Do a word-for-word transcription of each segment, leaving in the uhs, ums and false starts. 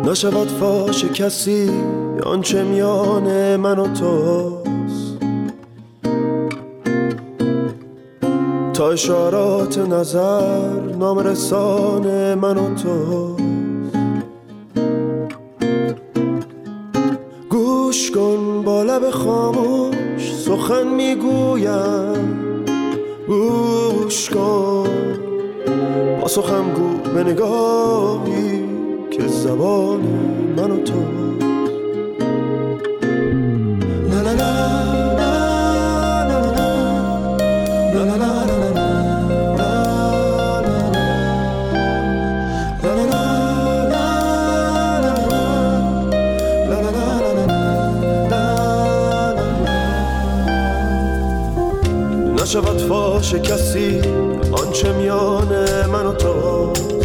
نشود فاش کسی آنچه میان من و توست، تا اشارات نظر نام رسان من و توست. گوش کن با لب خاموش سخن میگویم، گوش کن با سخن گو به نگاهی که زبان من و تو. لا لا لا لا لا لا لا نشود فاش کسی آنچه میان من و توست،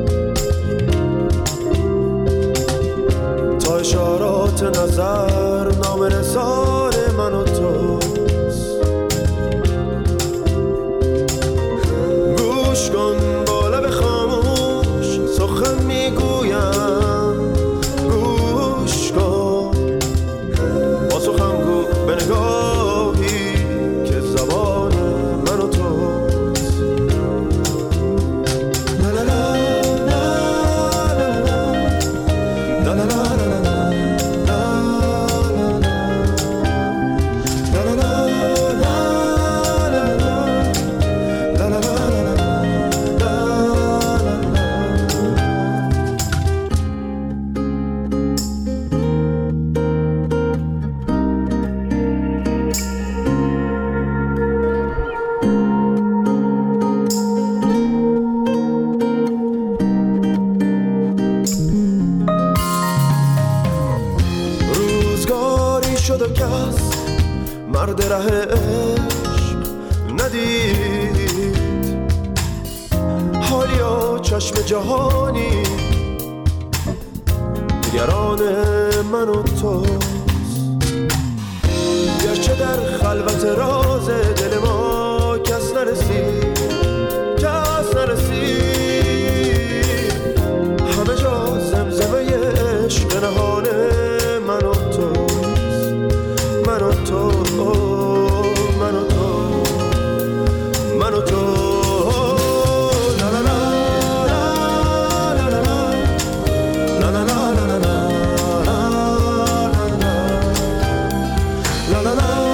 تا اشارات نظر نام رسان من و توست. گوش کن با لب خاموش سخن میگویم، گوش کن با سخن گو به نگاهی که زبان من و توست. لا لا لا لا لا لا شد و کس مرد ره عشق ندید، حالیا چشم جهانی نگران من و توست. گرچه در خلوت راز دل ما کس نرسید، کس نرسید، همه جا زمزمه عشق نهان من و توست. من و تو، من و تو، من و تو. لا لا لا لا لا لا لا لا لا لا لا لا.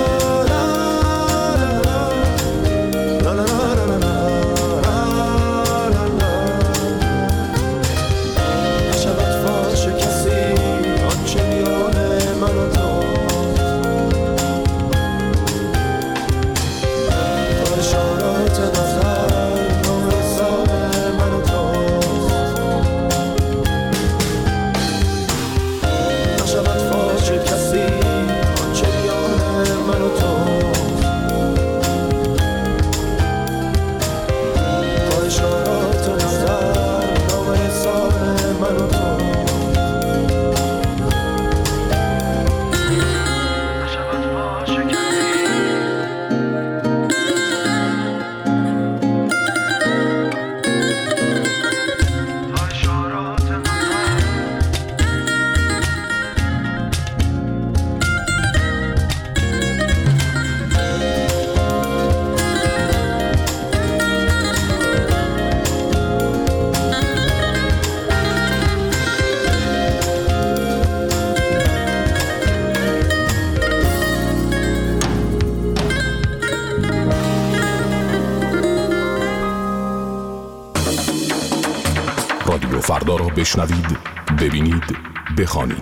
رادیو فردا را بشنوید، ببینید، بخوانید.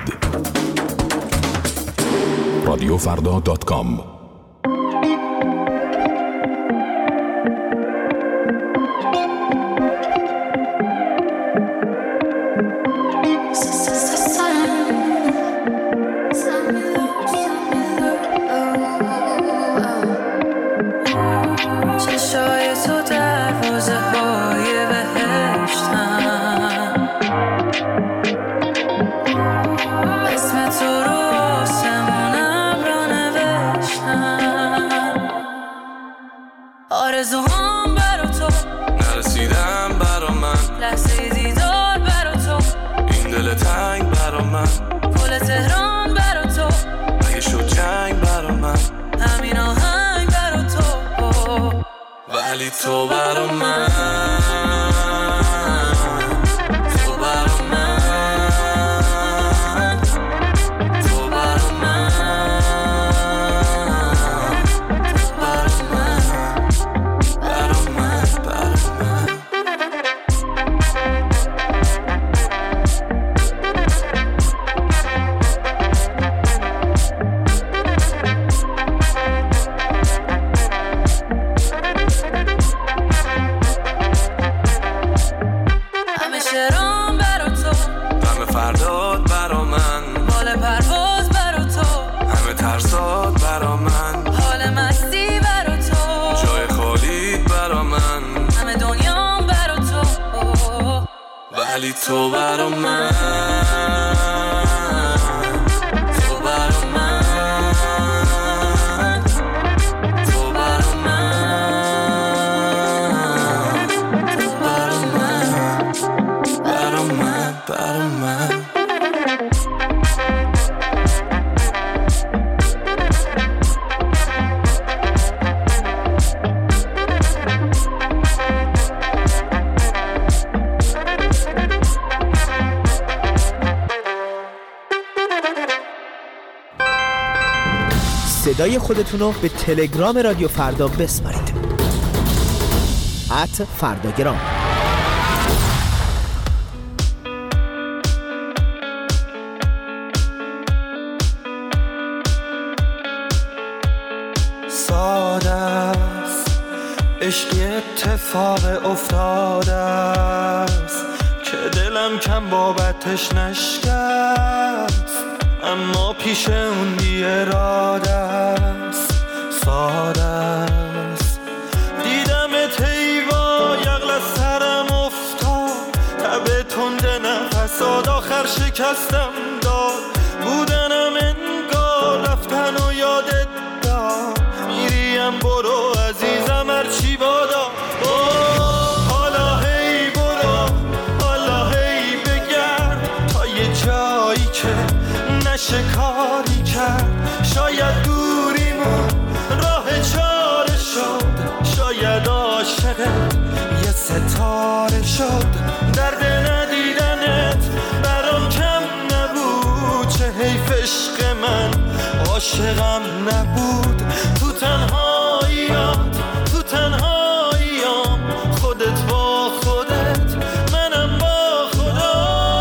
رادیو فردا دات کام. آرزوهام برا تو نرسیدم برا من، لحظه دیدار برا تو، این دل تنگ برا ولی تو برا من، تو برا من، تو برا من، تو برا من، برا من، برا من. ولی تو برا من، تو برا من، تو برا من، تو برا من، برا من، برا من. صدای خودتون رو به تلگرام رادیو فردا بسپارید. ات فرداگرام. ساده است عشقی اتفاق افتاده است که دلم کم بابتش نشکست، اما پیش اون بی اراده است. ساده است دیدمت هیوا یغل از سرم افتاد، تب تند نفسات آخر شکستم داد. بودنم انگار رفتن و یادت داد، میریم برو عزیزم هرچی بادا. حالا هی برو، حالا هی بگرد تا یه جایی که نشه کاری کرد. شاید دوریمون راه چاره شد، شاید عاشقت یه ستاره شد. درد ندیدنت برام کم نبود، چه حیف عشق من عاشقم نبود. تو تنهاییات، تو تنهاییام، خودت با خودت، منم با خدا.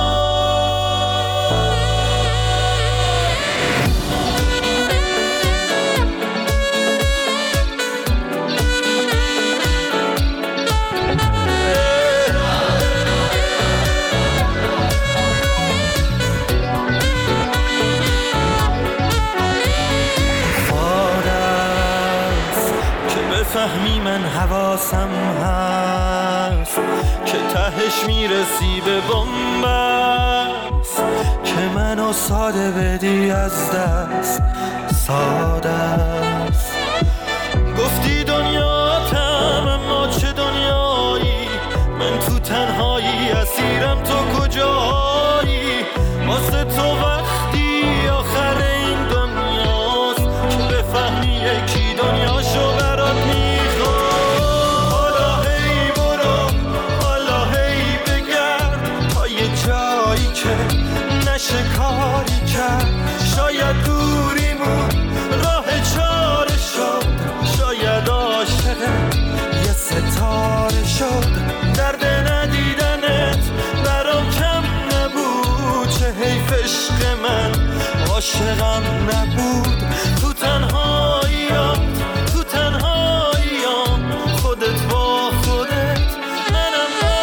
فهمی من حواسم هست که تهش میرسی به بنبست، که منو ساده بدی از دست. ساده است گفتی دنیاتم، اما چه دنیایی؟ من تو تنهایی اسیرم، تو کجایی؟ واسه تو وقتی آخر این دنیاست که بفهمی یکی دنیاشو برات میخواد. حالا هی برو، حالا هی بگرد تا یه جایی که نشه کاری کرد. شاید دوریمون راه چاره شد، شاید عاشقت یه ستاره شد. درد ندیدنت برام کم نبود، چه حیف عشق من عاشقم نبود. تو تنهاییات، تو تنهاییام، خودت با خودت، منم با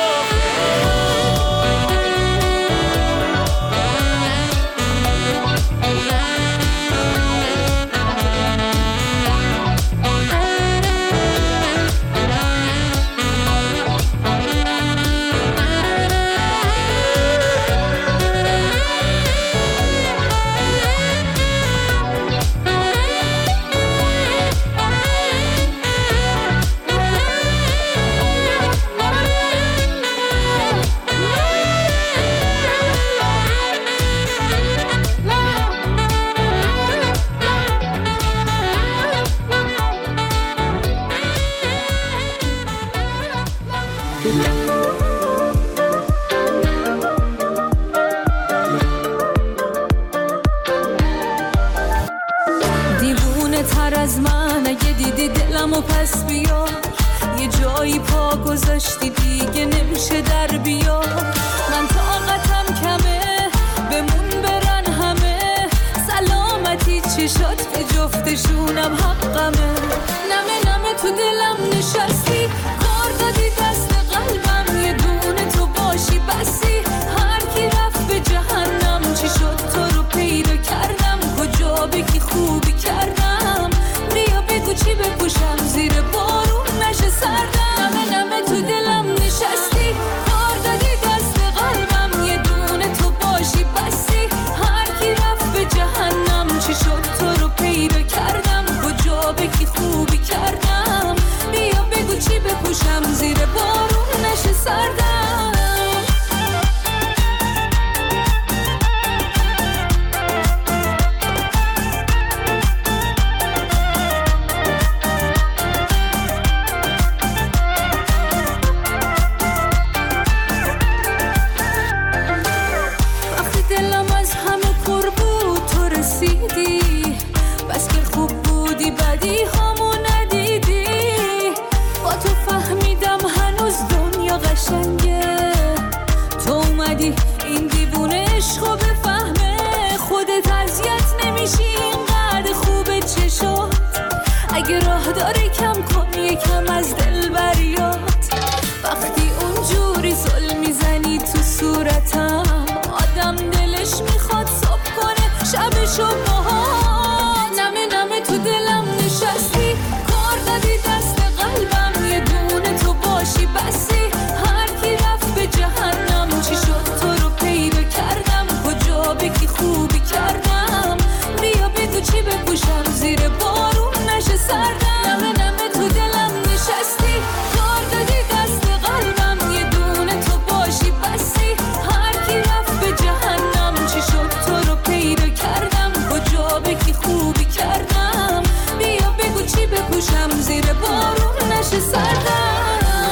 اگه دیدی دلمو پس بیار، یه جایی پا گذاشتی دیگه نمیشه در بیار. من طاقتم کمه بمون برن همه، سلامتی چشات به جفتشونم حقمه. نمه نمه تو دلم نشستی، کار دادی دست قلبم، یه دونه تو باشی بسی. هر کی رفت به جهنم، چی شد تو رو پیدا کردم، کجا بگی خوبی کردم. بیا بگو چی بپوشم زیر بارون نشه سردم. نمه نمه تو دلم نشستی، کار دادی دست قلبم، یه دونه تو باشی بسی. هر کی رفت به جهنم، چی شد تو رو پیدا کردم، کجا بگی خوبی کردم. بیا بگو چی بپوشم زیر بارون نشه سردم. وقتی دلم از همه پر بود تو رسیدی، بس که خوب بودی بدی همو ندیدی. با تو فهمیدم هنوز دنیا قشنگه، تو اومدی این دیوونه عشقو بفهمه. خودت اذیت نمیشی اینقدر خوبه چشات، اگه راه داره کم کن یکم از دل بریات. وقتی اونجوری زل میزنی تو صورتم، آدم دلش میخواد صبح کنه شبشو باهات. نمه نمه تو دلم نشستی، کار دادی دست قلبم، یه دونه تو باشی بسی. هر کی رفت به جهنم، چی شد تو رو پیدا کردم، کجا بگی خوبی کردم. بیا بگو چی بپوشم زیر بارون نشه سردم. نمه نمه تو دلم نشستی، کار دادی دست قلبم، یه دونه تو باشی بسی. هر کی رفت به جهنم، چی شد تو رو پیدا کردم، کجا بگی خوبی کردم. بیا بگو چی بپوشم زیر بارون نشه سردم.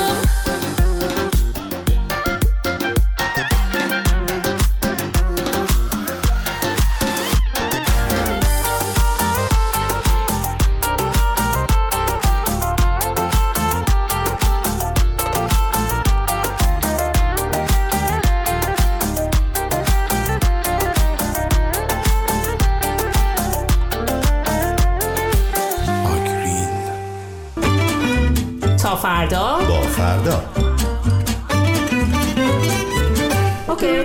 تا فردا با فردا. اوکی.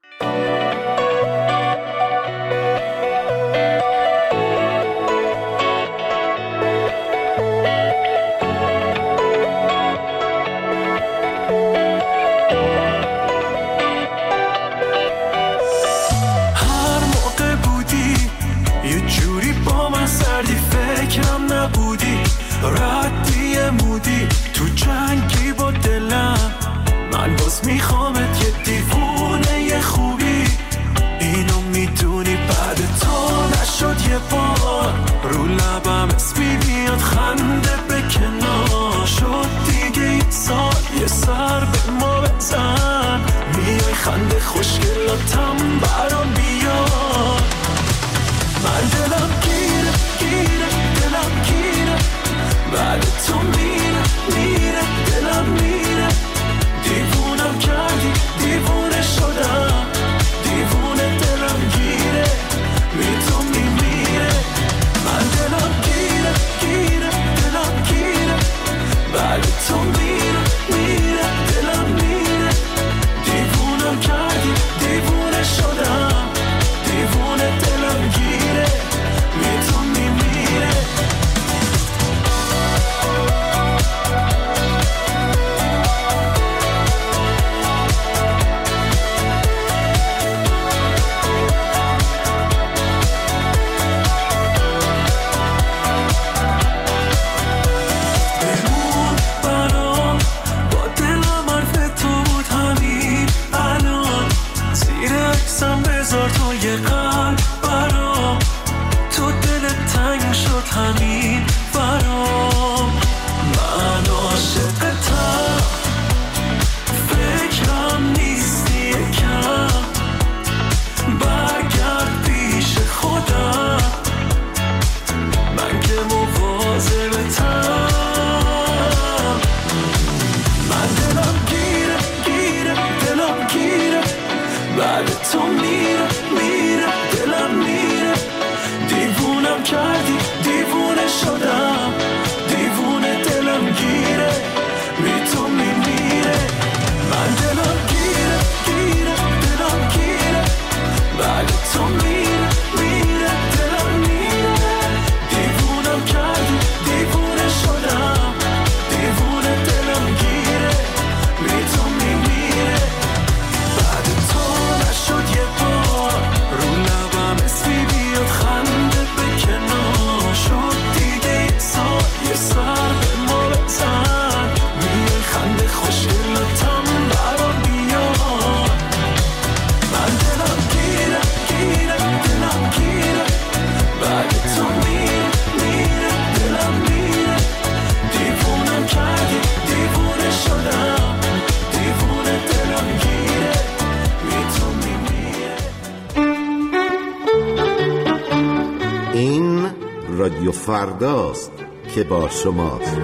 هر موقع بودی یه جوری با من سردی، فکرم نبودی ردی مودی تو جنگی با دلم. من باز میخوامت یه دیوونه یه خوبی، اینو میدونی بعد تو نشد یه بار. رو لبم اسمی بیاد خنده به کنار، شد دیگه یه سال یه سر به ما بزن. میای خنده خوشگلاتم برام بیاد. من دلم گیره گیره دلم گیره، بعد تو میره میره دلم میره. دیوونم کردی دیوونه شدم، دیوونه دلم گیره بی تو میمیره. من دلم گیره گیره دلم گیره، بعد تو میره میره دلم میره. دیوونم کردی دیوونه شدم، رادیو فرداست که با شماست.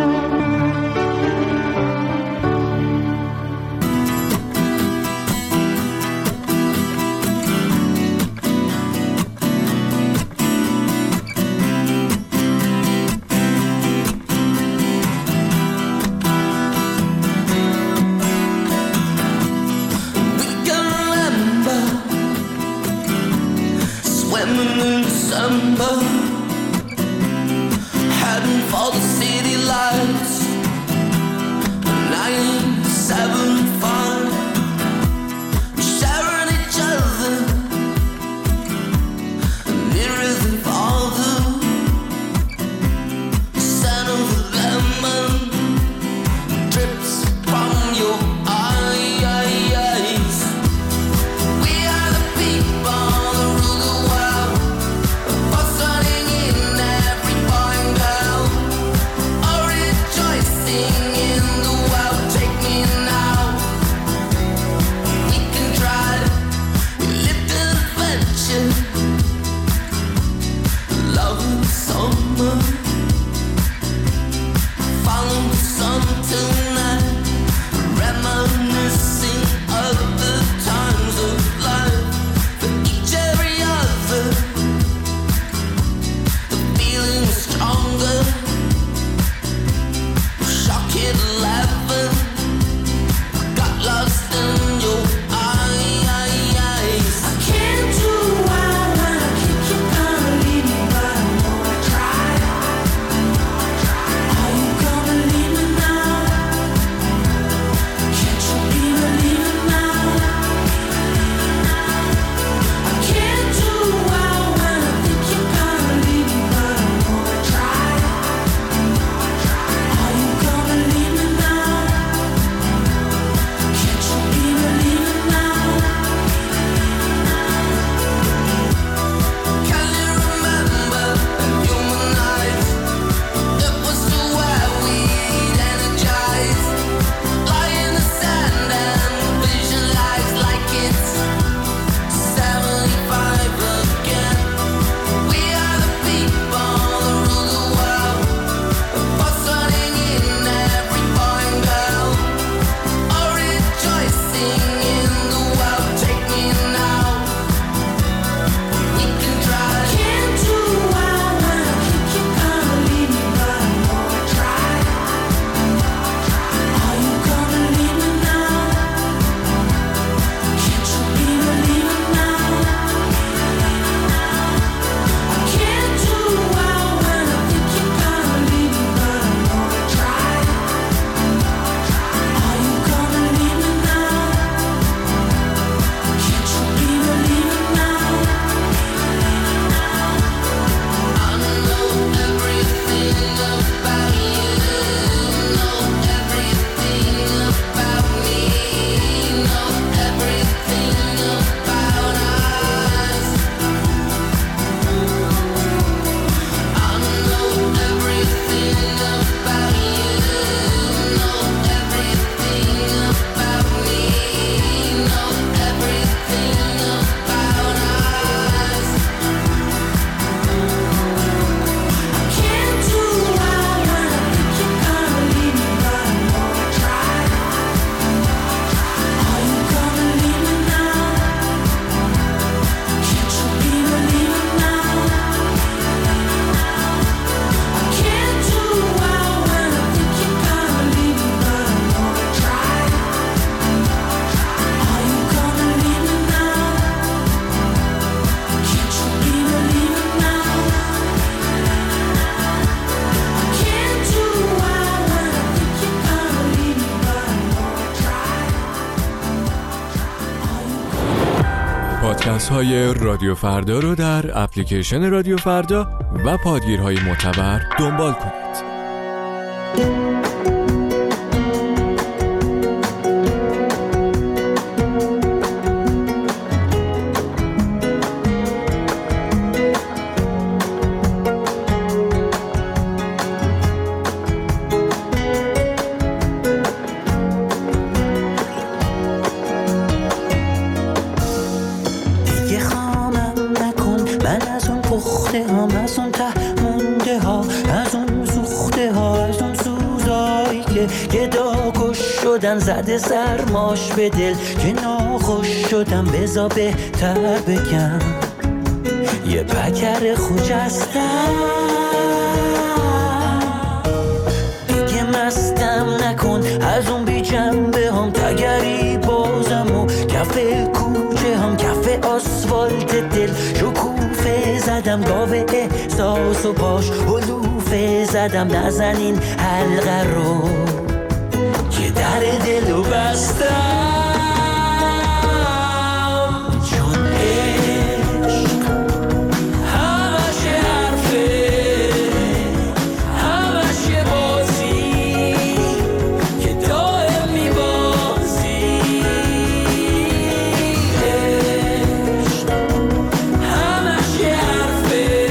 پادکست های رادیو فردا رو در اپلیکیشن رادیو فردا و پادگیرهای معتبر دنبال کنید. هم از اون ته مونده که گداکش شدن زده سرماش به دل که ناخوش شدم بزا بهتر بگم یه پکر خوجستم دیگه مستم نکن از اون بی جنبه هم تگری بازم و کف کوچه هم کف آسفالت دل شکوفه زدم گاوه احساس و باش بلوفه زدم نزن این حلقه رو که در دلو بستم چون عشق همش حرفه همش یه بازی که دائم میبازی عشق همش یه حرفه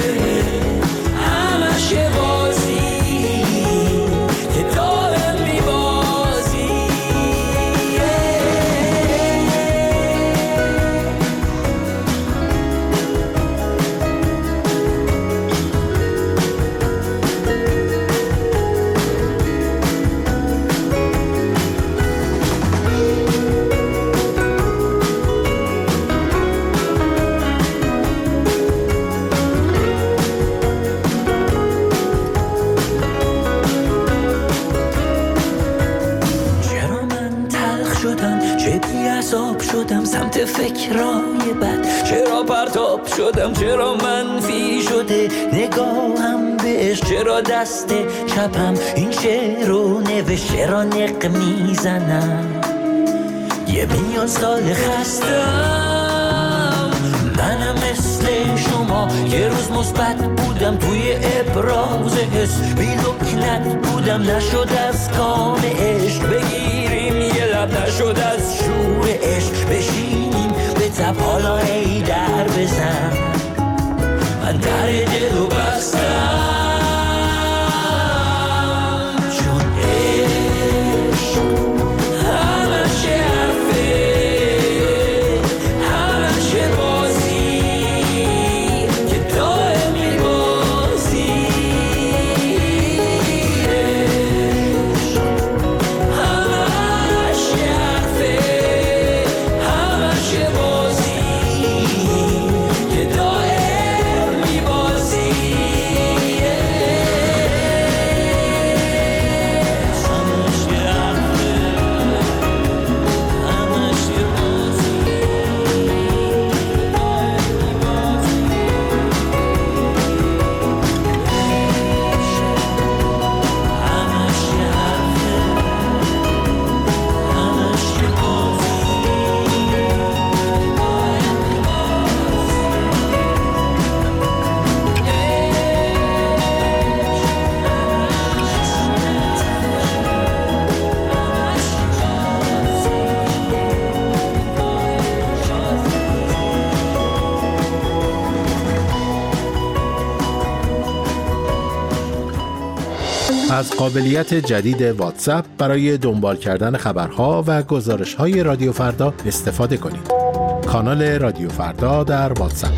همش یه بازی که دائم میبازی چرا من تلخ شدم چه بی‌عصاب شدم سمت فکرای بد چرا پرتاب شدم چرا منفی شده نگاهم بهش چرا دست چپم این شعر رو نوشت چرا نق میزنم یه میلیون سال خستم منم مثل شما یه روز مثبت بودم توی ابراز حس بی لکنت بودم نشد از کام عشق بگیریم یه لب نشد از شور عشق بشینیم به تب حالا ای در بزن من در دلو بستم چون عشق همش یه حرفه همش یه بازی که دائم میبازی عشق همش یه حرفه همش یه بازی که دائم میبازی همش یه حرفه همش یه بازی همش یه حرفه همش یه از قابلیت جدید واتساپ برای دنبال کردن خبرها و گزارش‌های رادیو فردا استفاده کنید. کانال رادیو فردا در واتساپ.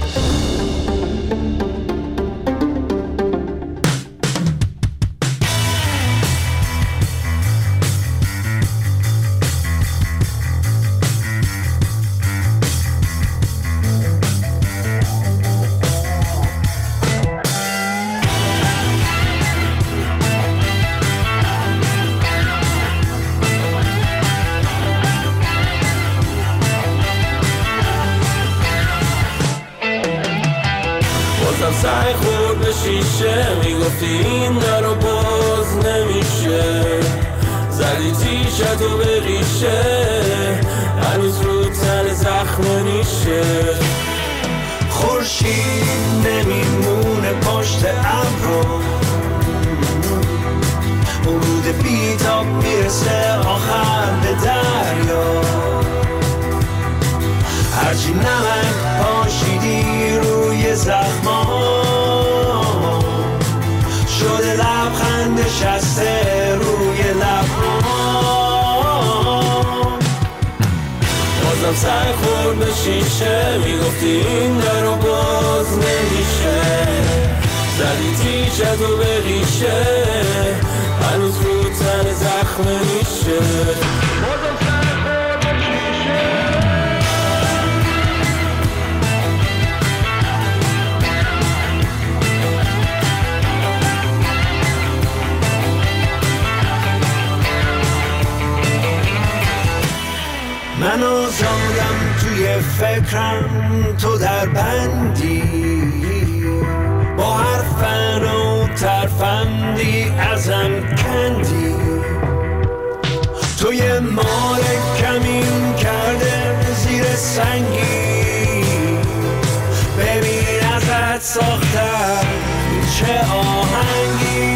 بازم سعی خورد به شیشه میگفتی این در رو باز نمیشه زدی تیشتو به ریشه هنوز رو تن زخم نیشه خورشید نمیمونه پشت ابرو ورود بیتاب میرسه آخر به دریا هرچی نمک پاشیدی روی زخما شده لبخند نشسته روی لبها بازم سر خورد به شیشه میگفتی این در رو باز نمیشه زدی تیشتو به ریشه هنوز رو تن زخم هنوز آدم توی فکرم تو در بندی با هر فن و ترفندی ازم کندی تو یه مال کمین کرده زیر سنگی ببین ازت ساختم چه آهنگی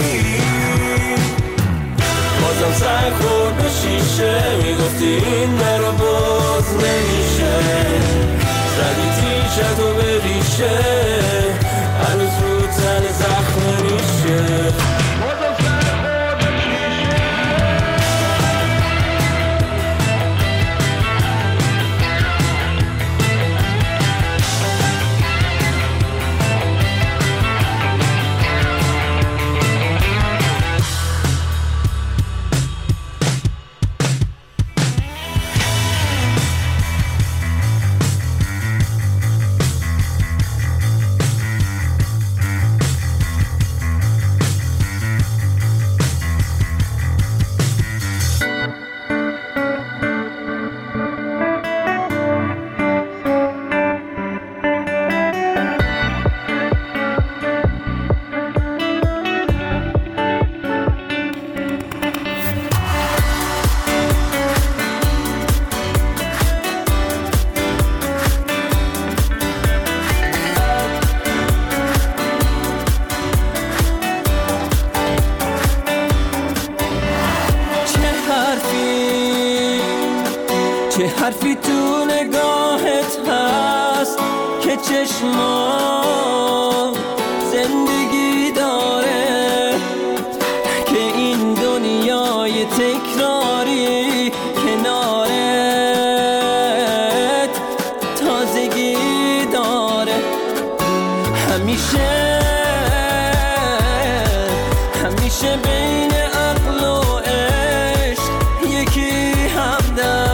بازم سر خورد به شیشه میگفتی این مرا باز نمیشه زدی تیشتو به ریشه هنوز رو تن زخم میشه چه حرفی تو نگاهت هست که چشمام زندگی داره که این دنیای تکراری کنارت تازگی داره همیشه همیشه بین عقل و عشق یکی همدم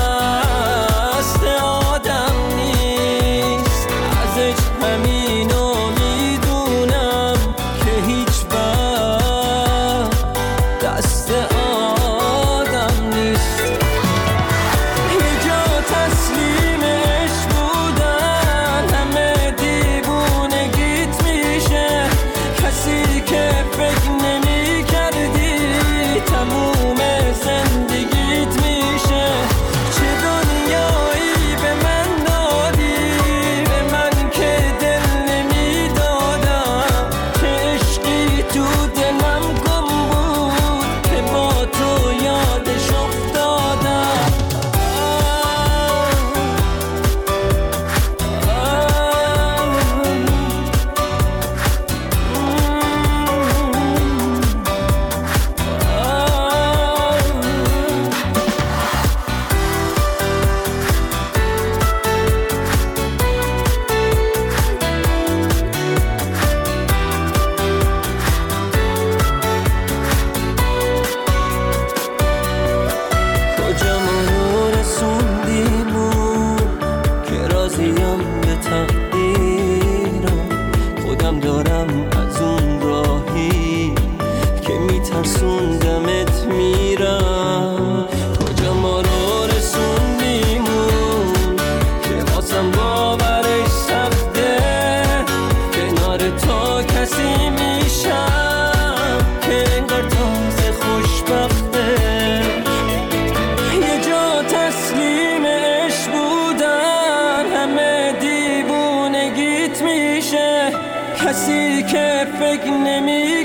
کسی که فکر نمی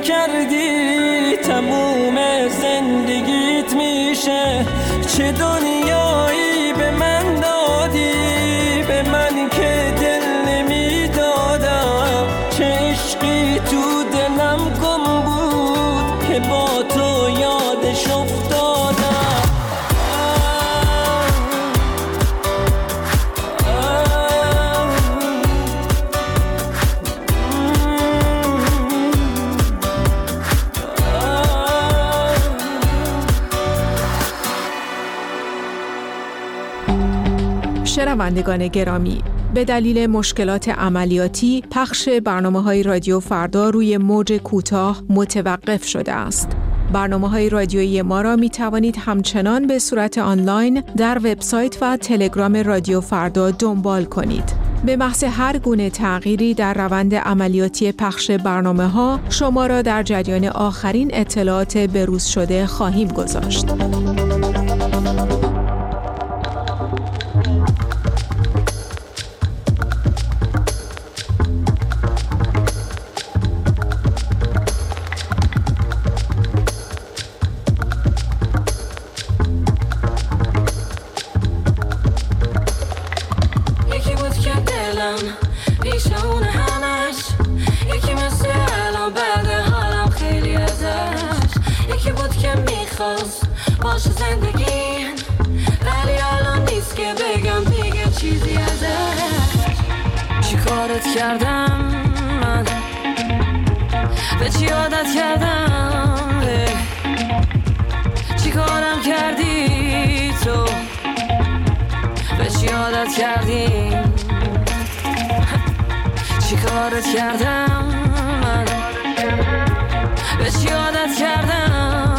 کردی تموم زندگیت میشه چه دنیایی به من دادی به من که دل نمی دادم چه عشقی تو دلم گم بود که با تو یادش افتادم شنوندگان گرامی، به دلیل مشکلات عملیاتی پخش برنامه‌های رادیو فردا روی موج کوتاه متوقف شده است. برنامه‌های رادیویی ما را می توانید همچنان به صورت آنلاین در وبسایت و تلگرام رادیو فردا دنبال کنید. به محض هر گونه تغییری در روند عملیاتی پخش برنامه‌ها شما را در جریان آخرین اطلاعات بروز شده خواهیم گذاشت. باشه زندگی ولی الان نیست که بگم دیگه چیزی ازش. چی کارت کردم من، به چی عادت کردم، چی کارم کردی تو، به چی عادت کردی، چی کارت کردم من، به چی عادت کردم،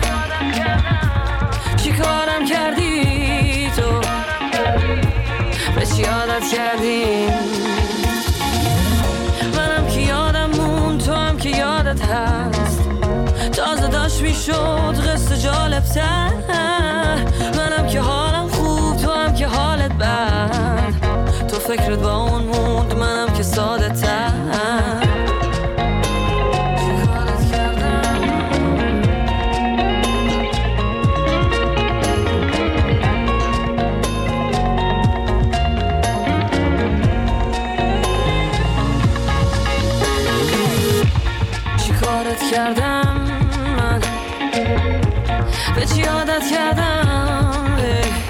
چی کارم کردی تو، به چی عادت کردی. منم که یادم مون، تو هم که یادت هست، تازه داشت میشد قصه جالب تر. منم که حالم خوب، تو هم که حالت بد، تو فکرت با اون موند، منم که ساده تر. کردم من، به چی عادت کردم،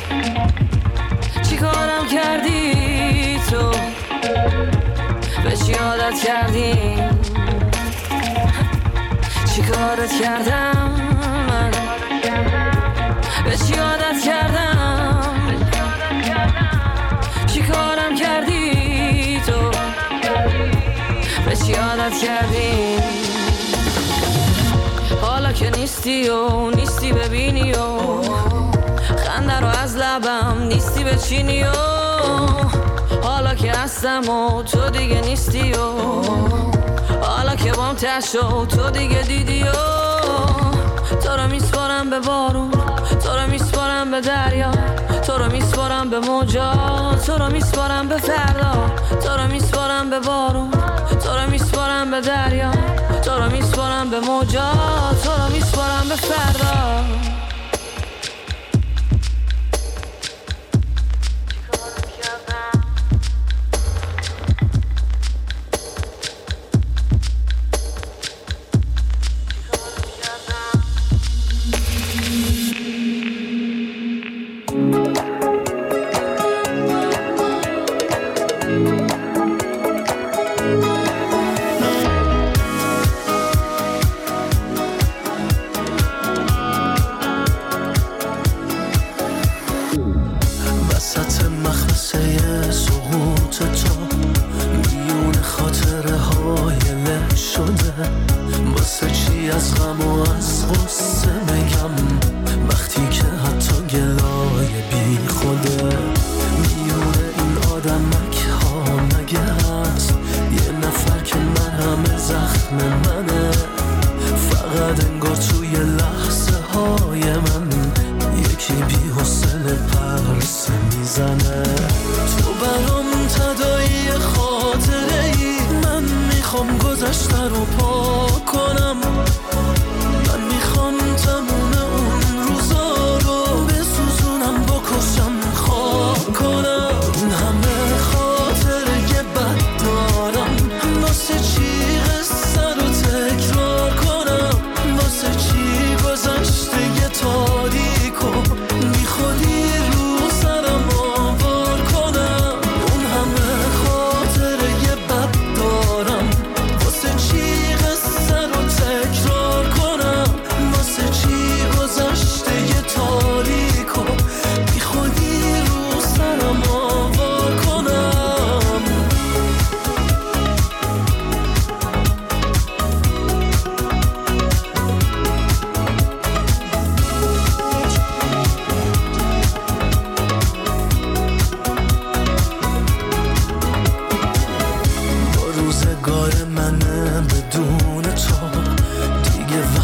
چی کارم کردی تو، به چی عادت کردی، چی کارت کردم من، به چی عادت کردم، چی کارم کردی تو، به چی عادت کردی. حالا که نیستی و نیستی ببینی و خنده رو از لبم نیستی بچینی و حالا که هستم و تو دیگه نیستی و حالا که بام تشو تو دیگه دیدی و تو رو میسپارم به بارون، تو رو میسپارم به دریا، تو رو میسپارم به موجا، تو رو میسپارم به فردا، تو رو میسپارم به بارون، تو رو میسپارم به دریا، تو رو میسپارم به موجا، تو رو میسپارم به فردا. تاریکو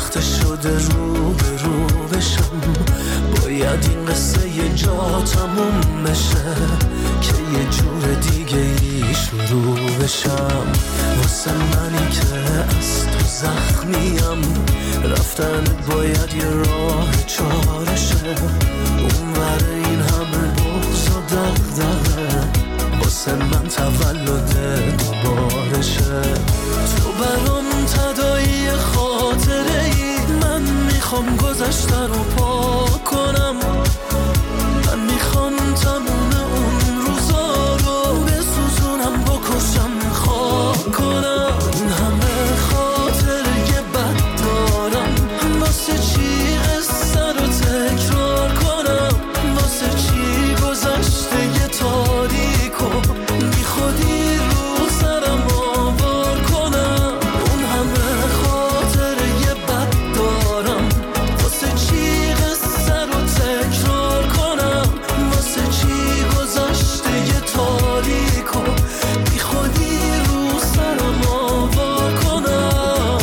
وقت شده رو به رو بشم، باید این قصه یه جا تموم بشه که یه جور دیگه ای شروع بشم. واسه منی که از تو زخمیم، رفتن باید یه راه چارشه، اونور این همه بغض و دغدغه، واسه من تولد دوبارشه. تو برام تداعی خاطره ای، من میخوام گذشته رو پاک کنم، من میخوام تموم اون روزا رو بسوزونم، بکشم، خاک کنم. این همه خاطره بد دارم، واسه چی قصه رو تکرار کنم، واسه چی گذشته یه تاریکو بی خودی رو سرم آوار کنم. اون همه خاطره بد دارم، واسه چی قصه رو تکرار کنم، واسه چی گذشته یه تاریکو بی خودی رو سرم آوار کنم.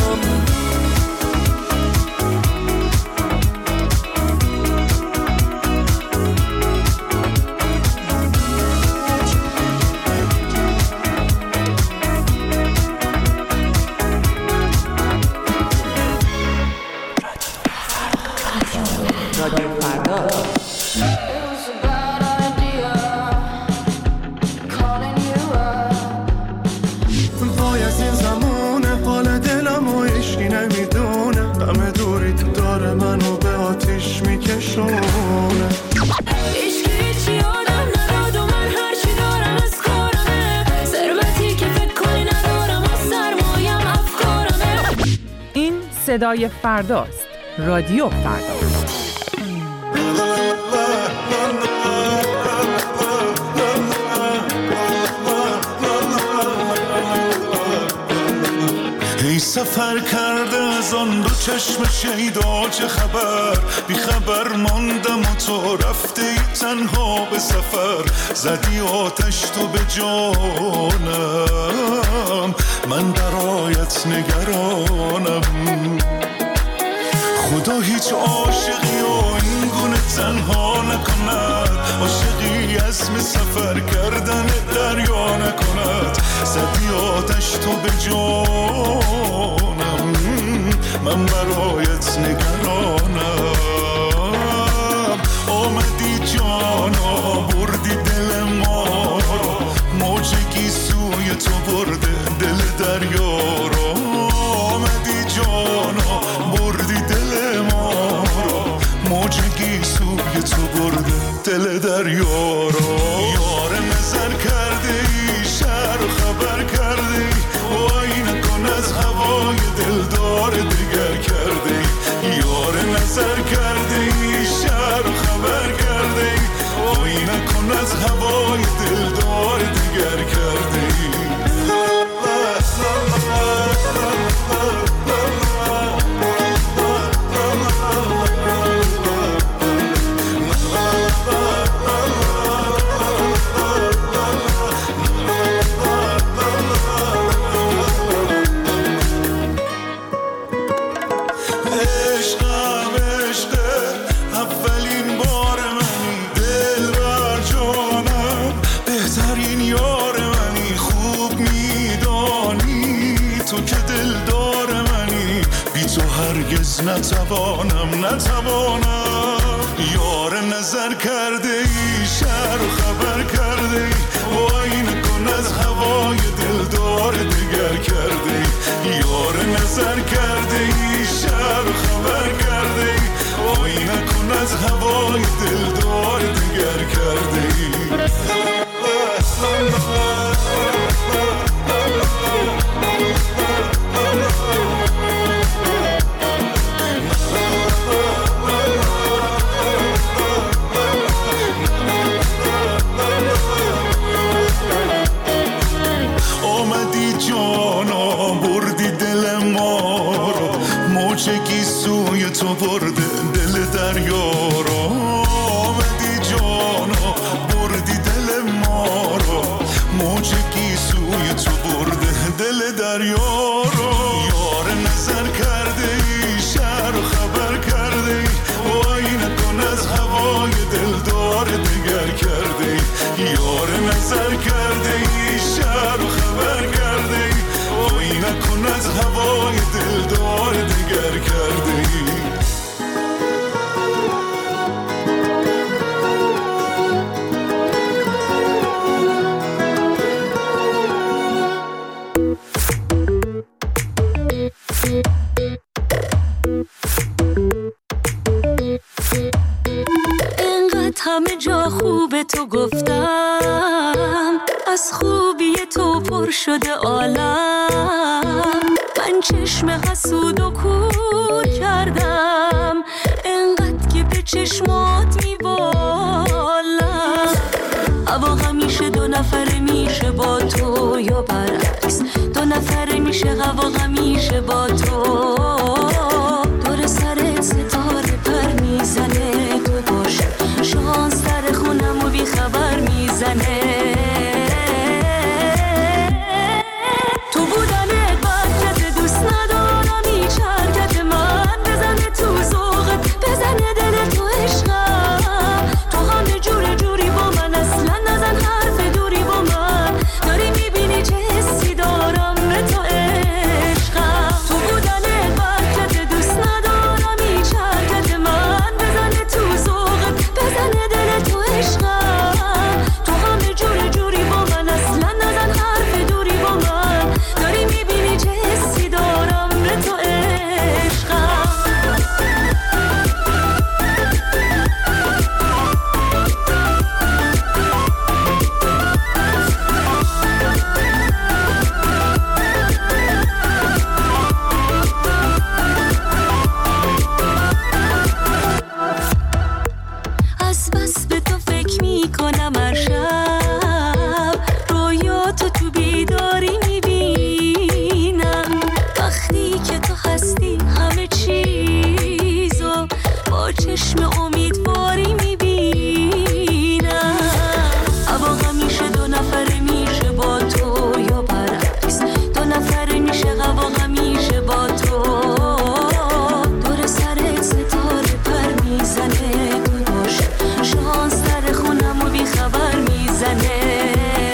رادیو فردا. وای از این زمونه، حال دلم و عشقی نمیدونه، همه دوریت داره منو به آتیش میکشونه. عشقی هیچی آدم نداد و من هرچی دارم از کارمه، ثروتی که فکر کنی ندارم و سرمایم افکارمه. این صدای فرداست. رادیو فردا. ای سفر کرده از آن دو چشم شیدا چه خبر، بی خبر ماندم و تو رفته ای تنها به سفر، زدی آتش تو به جانم، من برایت نگرانم. خدا هیچ عاشقی و این گونه تنها نکند، عاشقی عزم سفر کردن دریا نکند، زدی آتش تو به جانم، من برایت نگرانم. آمدی جانا بردی دل ما رو، موجگی سوی تو برده دل دریا رو. آمدی جانا بردی دل ما رو، موجگی سوی تو برده دل دریا رو. یار نظر کرده ای، شهر خبر کرده ای، وای نکن از هوای دلدار دیگر کرده ای. یار نظر کرده ای، شهر خبر کرده ای، وای نکن از هوای دلدار دیگر کرده ای. نتوانم نتوانم. یار نظر کرده ای، شهر خبر کرده ای، وای نکن از هوای دلدار دیگر کرده ای. یار نظر کرده ای، شهر خبر کرده ای، وای نکن از هوای دلدار دیگر کرده ای. تو برده دل دریا رو. آمدی جانا بردی دل ما رو، موجگی سوی تو برده دل دریا رو. یار نظر کرده ای، شهر همه جا خوب تو گفتم، از خوبی تو پر شده عالم. من چشم حسود و کور کردم، انقدر که به چشمات میبالم. هوا همیشه دو نفره میشه با تو یا برعکس، دو نفره میشه هوا همیشه با تو. دور سرت ستاره پر میزنه، تو باشه شانس در خونم و بی خبر میزنه. تو بودنت برکت دوست ندارم، هیچ حرکت من بزنه تو ذوقت، بزنه دل تو عشقم. تو همه جور جوری با من، اصلا نزن حرف دوری با من. داری میبینی چه حسی دارم به تو عشقم. تو بودنت برکت دوست ندارم، هیچ حرکت من بزنه تو ذوقت، بزنه دل تو عشقم. تو همه جور جوری با من، اصلا نزن حرف دوری با من. داری میبینی چه حسی دارم به تو عشقم. از بس به تو فکر میکنم هر شب، رویاتو تو بیداری میبینم. وقتی که تو هستی همه چیزو با چشم امیدواری میبینم. هوا همیشه دو نفره میشه با تو یا برعکس، دو نفره میشه هوا همیشه با تو. دور سرت ستاره پر میزنه، تو باشه شانس در خونم و بی خبر میزنه.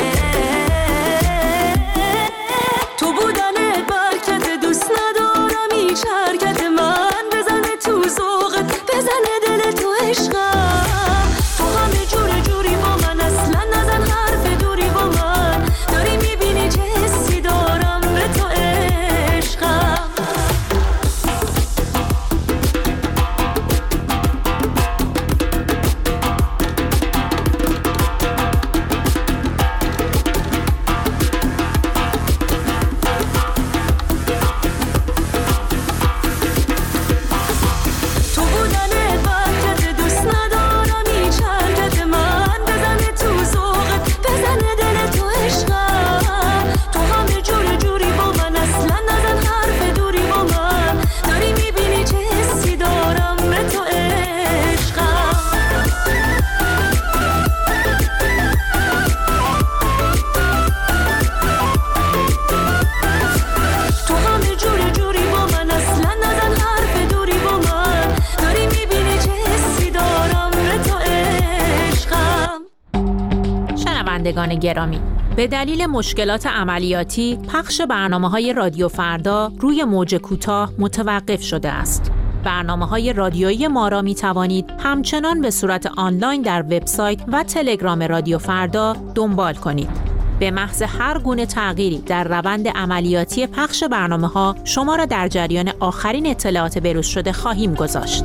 تو بودنت برکت دوست ندارم، هیچ حرکت من بزنه تو ذوقت، بزنه دل تو عشقم. تو همه جور جوری با من، اصلا نزن حرف دوری با من. داری میبینی چه حسی دارم به تو عشقم. تو بودنت برکت دوست ندارم، هیچ حرکت من بزنه تو ذوقت، بزنه دل تو عشقم. تو همه جور جوری با من، اصلا نزن حرف دوری با من. داری میبینی چه حسی دارم به تو عشقم. تو همه جور جوری با من، اصلا نزن حرف دوری با من. داری میبینی چه حسی دارم به تو عشقم. شنوندگان گرامی، به دلیل مشکلات عملیاتی پخش برنامه‌های رادیو فردا روی موج کوتاه متوقف شده است. برنامه‌های رادیویی ما را می‌توانید همچنان به صورت آنلاین در وبسایت و تلگرام رادیو فردا دنبال کنید. به محض هر گونه تغییری در روند عملیاتی پخش برنامه‌ها شما را در جریان آخرین اطلاعات بروز شده خواهیم گذاشت.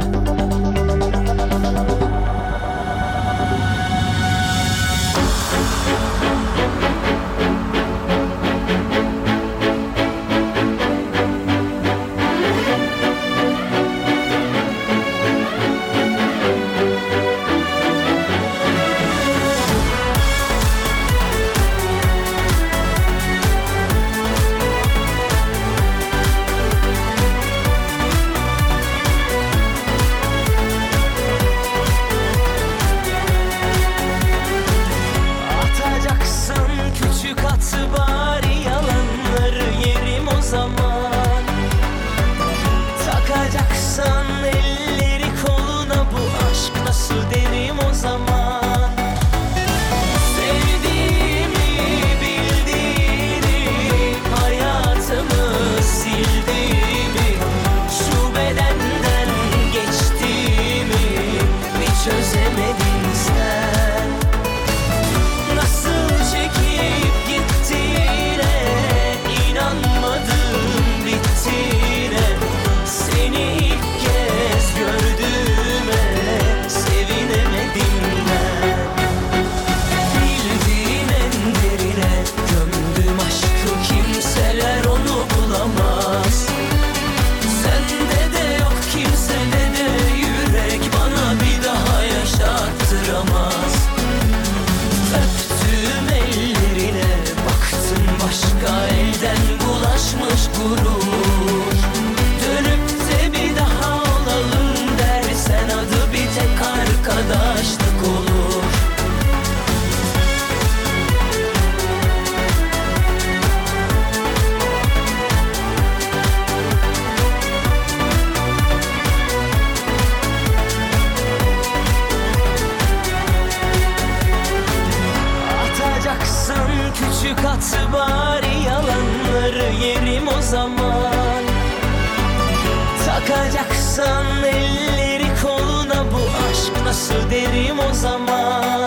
nasıl derim o zaman.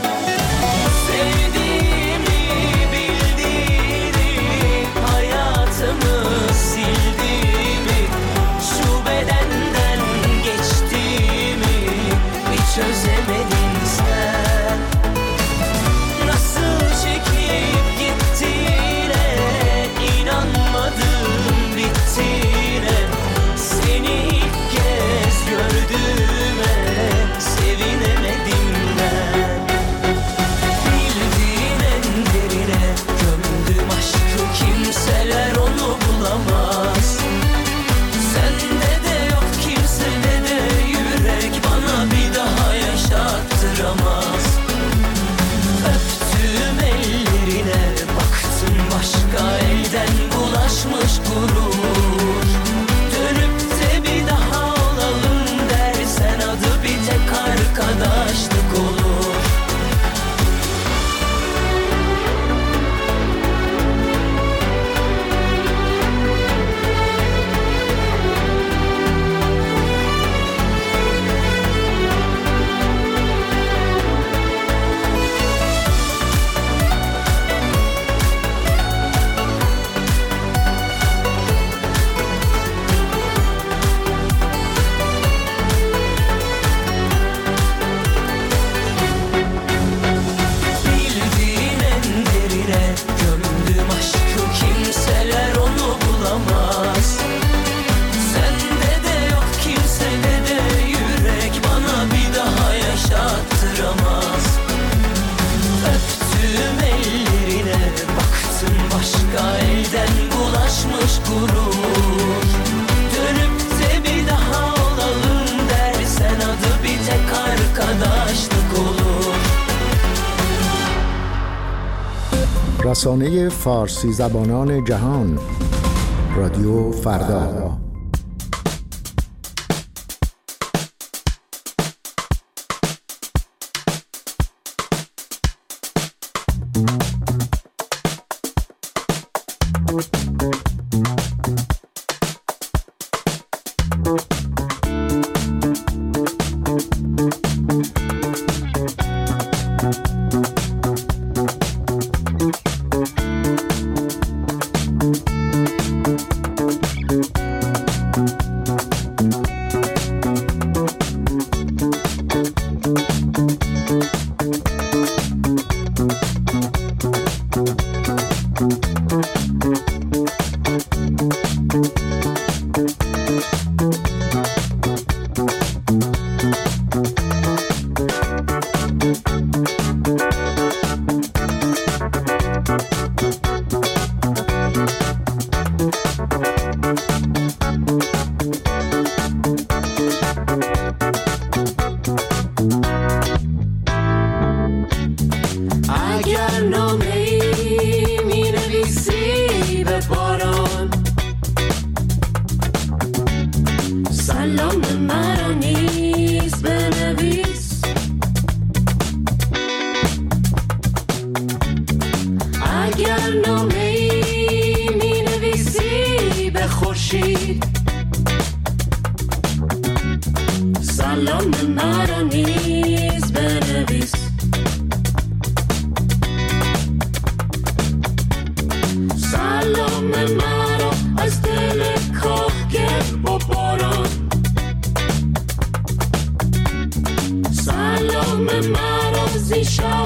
Sevdiğimi bildiğini, hayatımı sildiğimi, şu bedenden geçtiğimi hiç çözemedin sen. Nasıl çekip gittiğine inanmadım bittiğine, seni ilk kez gördüğüme sevinemedim ben. Bildiğin en derine gömdüm aşkı, kimseler onu bulamaz. Sende de yok, kimsede de yürek bana bir daha yaşattıramaz. Öptüm ellerine, baktım başka elden bulaşmış gurur. Dönüp de bir daha olalım dersen adı bir tek arkadaşlık olur. Bildiğin en derine gömdüm aşkı, kimseler onu bulamaz. Sende de yok, kimsede de yürek bana bir daha yaşattıramaz. Öptüm ellerine, baktım başka elden bulaşmış gurur. Dönüp de bir daha olalım dersen adı bir tek arkadaşlık olur. رسانه فارسی زبانان جهان رادیو فردا. اگر نامه‌ای می‌نویسی به باران، سلام مرا نیز بنویس. اگر نامه‌ای می‌نویسی به خورشید، سلام مرا نیز بنویس. سلام مرا از دل کاهگل با باران، سلام مرا زی شب